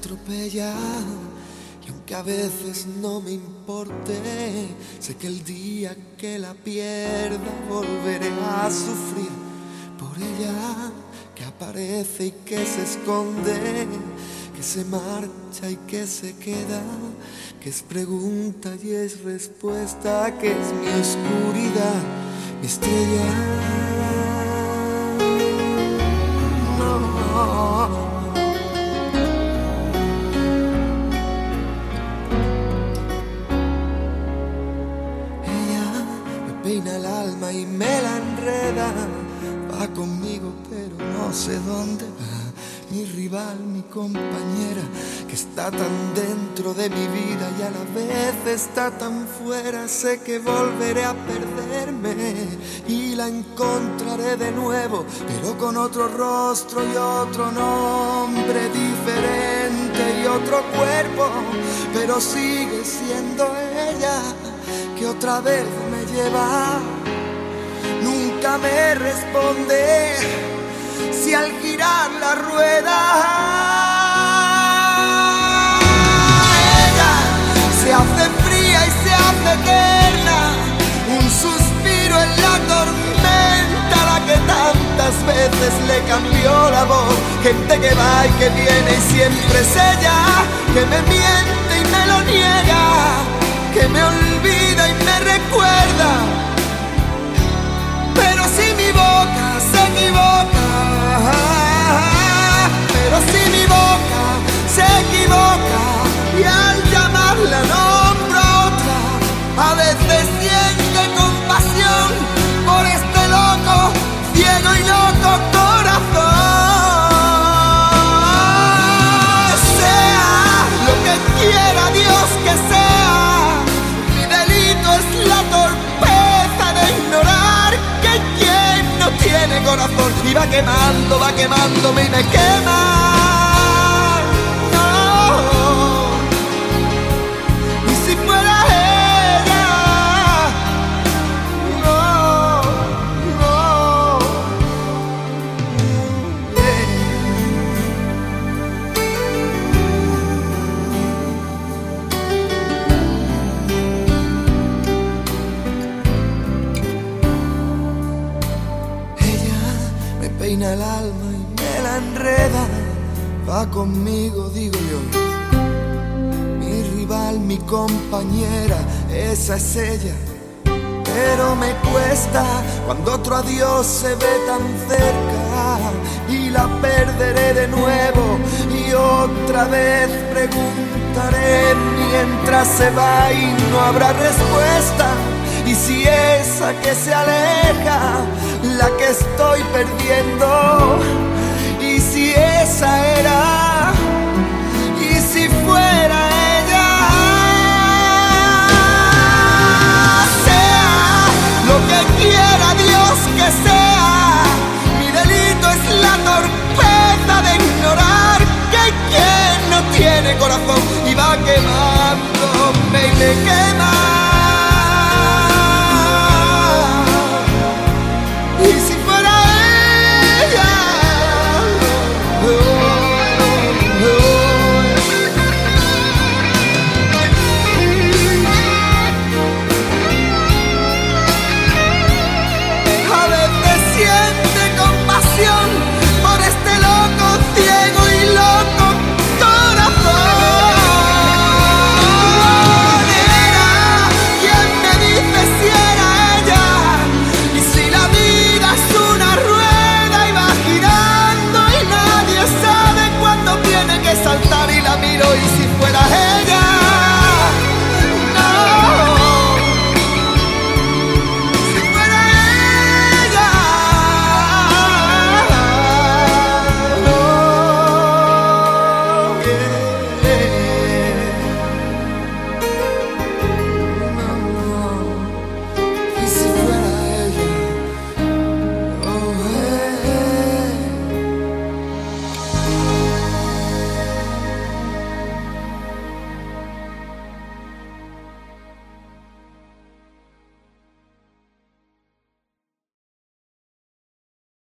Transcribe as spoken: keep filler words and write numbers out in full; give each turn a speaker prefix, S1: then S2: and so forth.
S1: atropella. Y aunque a veces no me importe, sé que el día que la pierda volveré a sufrir por ella, que aparece y que se esconde, que se marcha y que se queda, que es pregunta y es respuesta, que es mi oscuridad, mi estrella. No. Peina el alma y me la enreda, va conmigo pero no sé dónde va. Mi rival, mi compañera, que está tan dentro de mi vida y a la vez está tan fuera. Sé que volveré a perderme y la encontraré de nuevo, pero con otro rostro y otro nombre diferente y otro cuerpo, pero sigue siendo ella que otra vez me lleva. Nunca me responde si al girar la rueda ella se hace fría y se hace eterna, un suspiro en la tormenta, la que tantas veces le cambió la voz. Gente que va y que viene y siempre es ella, que me miente y me lo niega, que me olvida y me recuerda. Pero si mi boca se equivoca, pero si mi boca se equivoca y al llamarla nombro a otra, a veces siente compasión por este loco, ciego y loco corazón. Sea lo que quiera Dios que sea, es la torpeza de ignorar que quien no tiene corazón y va quemando, va quemándome y me quema. No. Y si fuera ella, no, no. Yeah. Peina el alma y me la enreda, va conmigo, digo yo. Mi rival, mi compañera, esa es ella. Pero me cuesta cuando otro adiós se ve tan cerca y la perderé de nuevo y otra vez preguntaré mientras se va y no habrá respuesta. Y si esa que se aleja, la que estoy perdiendo, y si esa era, y si fuera ella, sea lo que quiera Dios que sea, mi delito es la torpeza de ignorar que quien no tiene corazón y va quemándome y me quema.